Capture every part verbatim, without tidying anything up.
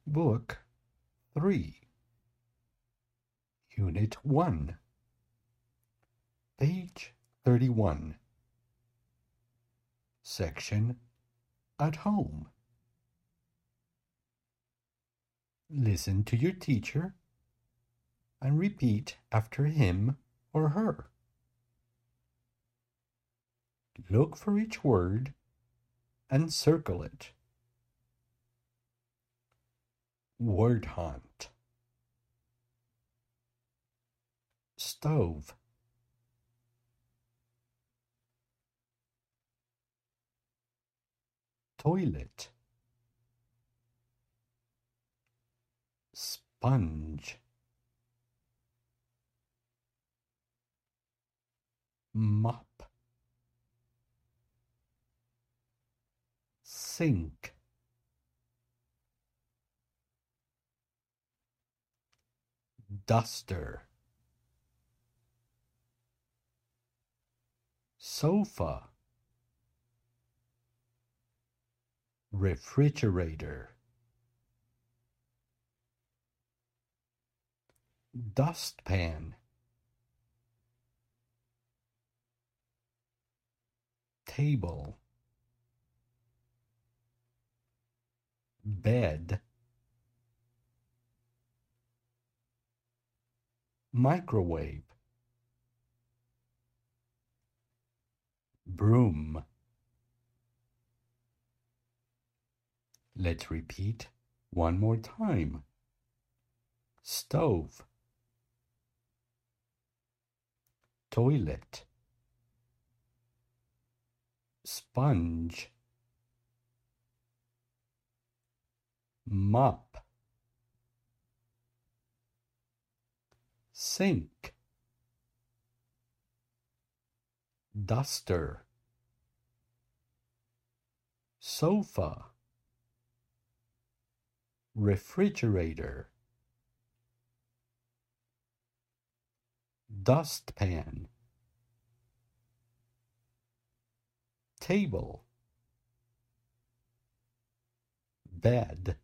Book three, Unit one, page thirty-one, section At Home. Listen to your teacher and repeat after him or her. Look for each word and circle it. Word hunt. Stove. Toilet. Sponge. Mop. Sink. Duster. Sofa. Refrigerator. Dustpan. Table. Bed. Microwave. Broom. Let's repeat one more time. Stove. Toilet. Sponge. Mop. Sink. Duster. Sofa. Refrigerator. Dustpan. Table. Bed.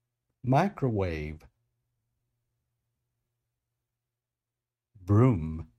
Microwave. Broom.